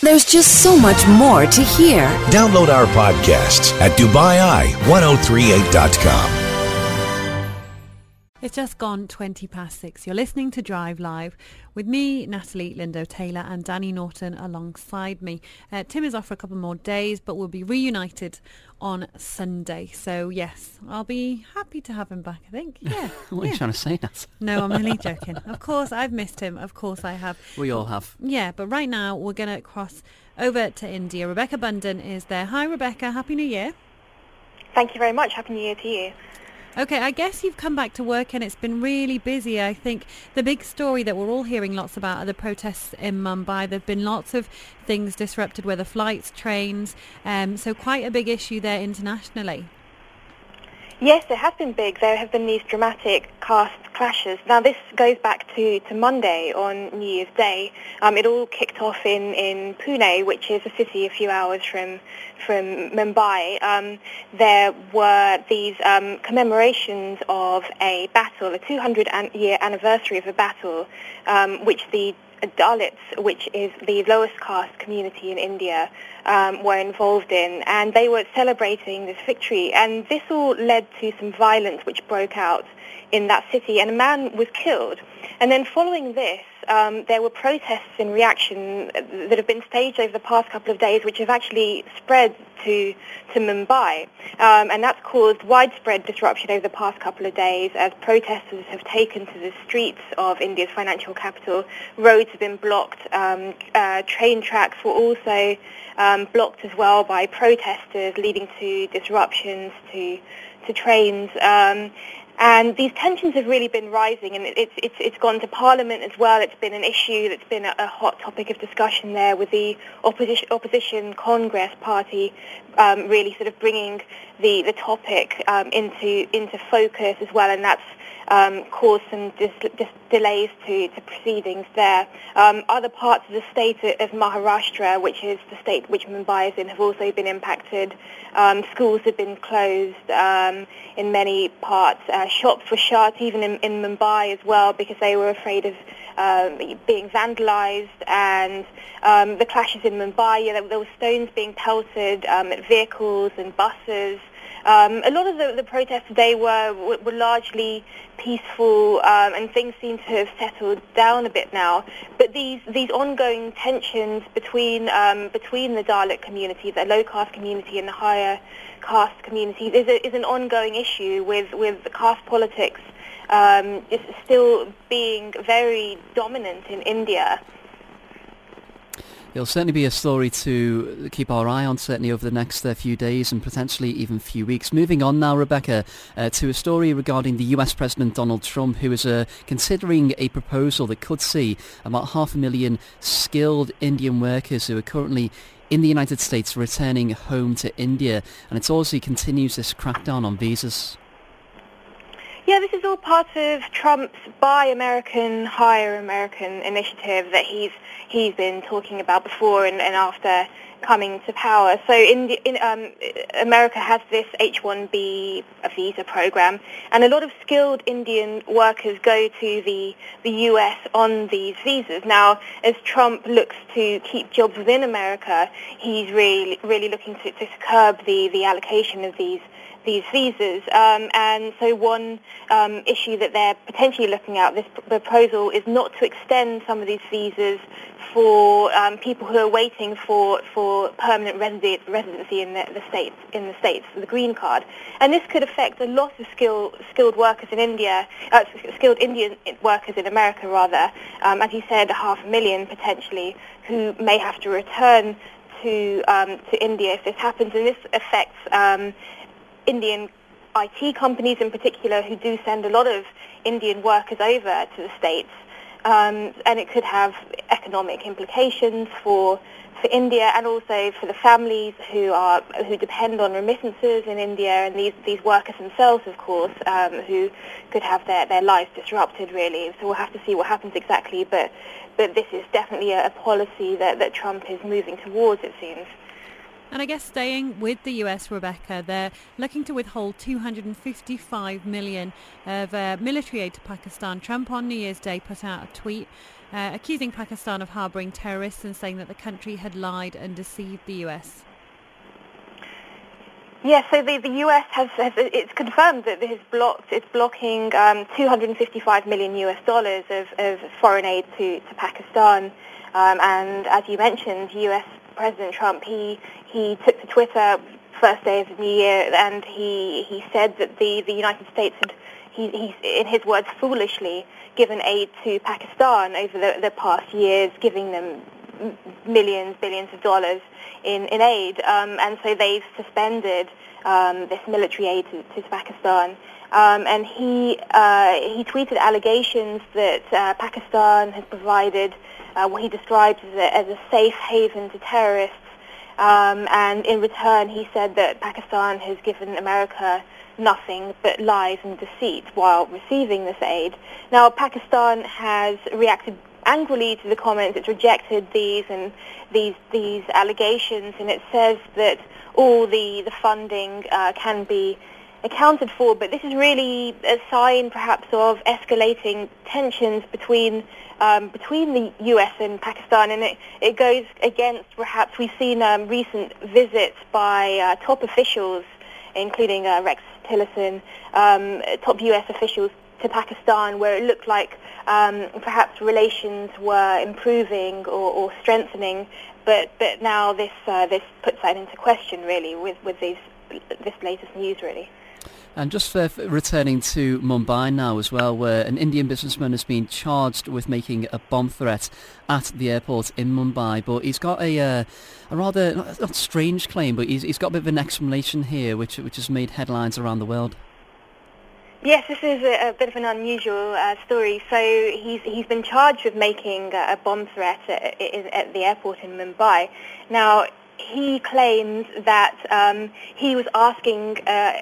There's just so much more to hear. Download our podcasts at DubaiI1038.com. It's just gone 6:20. You're listening to Drive Live with me, Natalie Lindo-Taylor, and Danny Norton alongside me. Tim is off for a couple more days, but we'll be reunited on Sunday. So, yes, I'll be happy to have him back, I think. Yeah. What are you trying to say, Nat? No, I'm only joking. Of course, I've missed him. Of course I have. We all have. Yeah, but right now we're going to cross over to India. Rebecca Bundan is there. Hi, Rebecca. Happy New Year. Thank you very much. Happy New Year to you. Okay, I guess you've come back to work and it's been really busy. I think the big story that we're all hearing lots about are the protests in Mumbai. There have been lots of things disrupted, whether flights, trains, so quite a big issue there internationally. Yes, it has been big. There have been these dramatic caste clashes. Now, this goes back to Monday on New Year's Day. It all kicked off in Pune, which is a city a few hours from Mumbai. There were these commemorations of a battle, a 200-year anniversary of a battle, which the Dalits, which is the lowest caste community in India, were involved in, and they were celebrating this victory. And this all led to some violence which broke out in that city, and a man was killed. And then following this, there were protests in reaction that have been staged over the past couple of days, which have actually spread to Mumbai. And that's caused widespread disruption over the past couple of days as protesters have taken to the streets of India's financial capital. Roads have been blocked. Train tracks were also blocked as well by protesters, leading to disruptions to trains. And these tensions have really been rising, and it's gone to Parliament as well. It's been an issue that's been a hot topic of discussion there, with the opposition Congress Party really sort of bringing the topic into focus as well, and that's caused some delays to proceedings there. Other parts of the state of Maharashtra, which is the state which Mumbai is in, have also been impacted. Schools have been closed in many parts. Shops were shut, even in Mumbai as well, because they were afraid of being vandalized. And the clashes in Mumbai, there were stones being pelted at vehicles and buses. A lot of the protests today were largely peaceful, and things seem to have settled down a bit now. But these ongoing tensions between the Dalit community, the low caste community, and the higher caste community is an ongoing issue, with caste politics is still being very dominant in India. It'll certainly be a story to keep our eye on, certainly over the next few days and potentially even few weeks. Moving on now, Rebecca, to a story regarding the US President Donald Trump, who is considering a proposal that could see about 500,000 skilled Indian workers who are currently in the United States returning home to India. And it also continues this crackdown on visas. Yeah, this is all part of Trump's Buy American, Hire American initiative that he's been talking about before and after coming to power. So America has this H-1B visa program, and a lot of skilled Indian workers go to the US on these visas. Now, as Trump looks to keep jobs within America, he's really looking to curb the allocation of these visas, and so one issue that they're potentially looking at, this proposal, is not to extend some of these visas for people who are waiting for permanent residency in the states, the green card, and this could affect a lot of skilled workers in India, skilled Indian workers in America rather, as you said, 500,000 potentially, who may have to return to India if this happens, and this affects Indian IT companies in particular, who do send a lot of Indian workers over to the States, and it could have economic implications for India, and also for the families who depend on remittances in India, and these workers themselves, of course, who could have their lives disrupted, really. So we'll have to see what happens exactly, but this is definitely a policy that Trump is moving towards, it seems. And I guess staying with the US, Rebecca, they're looking to withhold $255 million of military aid to Pakistan. Trump on New Year's Day put out a tweet accusing Pakistan of harbouring terrorists and saying that the country had lied and deceived the US. Yes, so the US it's confirmed that it's blocking $255 million of foreign aid to Pakistan, and as you mentioned, US President Trump he took to Twitter first day of the new year, and he said that the United States had he in his words foolishly given aid to Pakistan over the past years, giving them billions of dollars in aid, and so they've suspended this military aid to Pakistan. And he tweeted allegations that Pakistan has provided what he described as a safe haven to terrorists, and in return he said that Pakistan has given America nothing but lies and deceit while receiving this aid. Now, Pakistan has reacted angrily to the comments. It's rejected these allegations, and it says that all the funding can be accounted for. But this is really a sign, perhaps, of escalating tensions between the US and Pakistan, and it goes against, perhaps, we've seen recent visits by top officials, including Rex Tillerson, top US officials to Pakistan, where it looked like perhaps relations were improving or strengthening, but now this puts that into question, really, with this latest news, really. And just for returning to Mumbai now as well, where an Indian businessman has been charged with making a bomb threat at the airport in Mumbai, but he's got a rather, not strange claim, but he's got a bit of an explanation here which has made headlines around the world. Yes, this is a bit of an unusual story. So he's been charged with making a bomb threat at the airport in Mumbai. Now, he claims that he was asking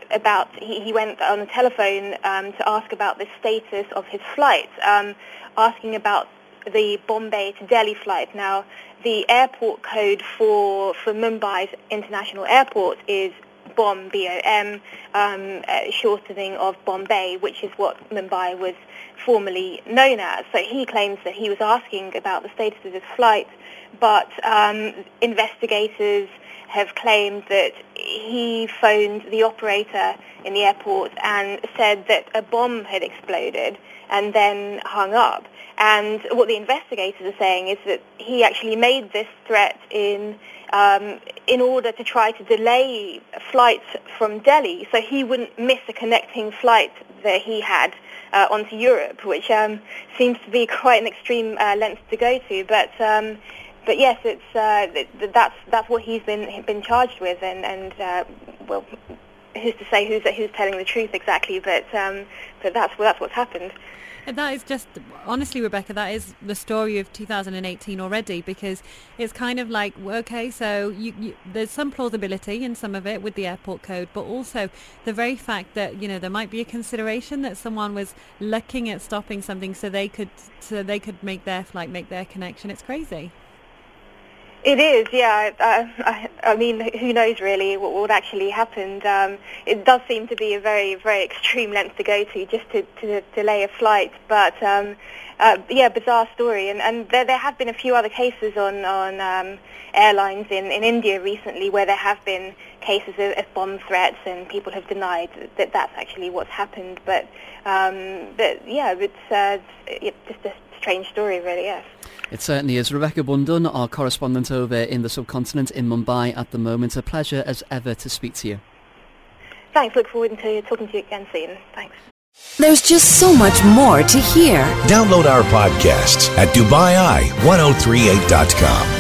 he went on the telephone to ask about the status of his flight, asking about the Bombay to Delhi flight. Now, the airport code for Mumbai's international airport is BOM, B-O-M, shortening of Bombay, which is what Mumbai was formerly known as. So he claims that he was asking about the status of his flight, but investigators have claimed that he phoned the operator in the airport and said that a bomb had exploded and then hung up. And what the investigators are saying is that he actually made this threat in order to try to delay flights from Delhi, so he wouldn't miss a connecting flight that he had onto Europe, which seems to be quite an extreme length to go to. But yes, it's that's what he's been charged with, and well, who's to say who's telling the truth exactly? But that's what's happened. And that is just, honestly, Rebecca, that is the story of 2018 already, because it's kind of like, okay, so there's some plausibility in some of it with the airport code, but also the very fact that, there might be a consideration that someone was looking at stopping something so they could make their flight, make their connection. It's crazy. It is, yeah. I mean, who knows really what actually happened? It does seem to be a very, very extreme length to go to just to delay a flight. But yeah, bizarre story. And there have been a few other cases on airlines in India recently where there have been cases of bomb threats, and people have denied that that's actually what's happened. But yeah, it's just a strange story, really. Yes. It certainly is. Rebecca Bundon, our correspondent over in the subcontinent in Mumbai at the moment. A pleasure as ever to speak to you. Thanks. Look forward to talking to you again soon. Thanks. There's just so much more to hear. Download our podcasts at DubaiEye1038.com.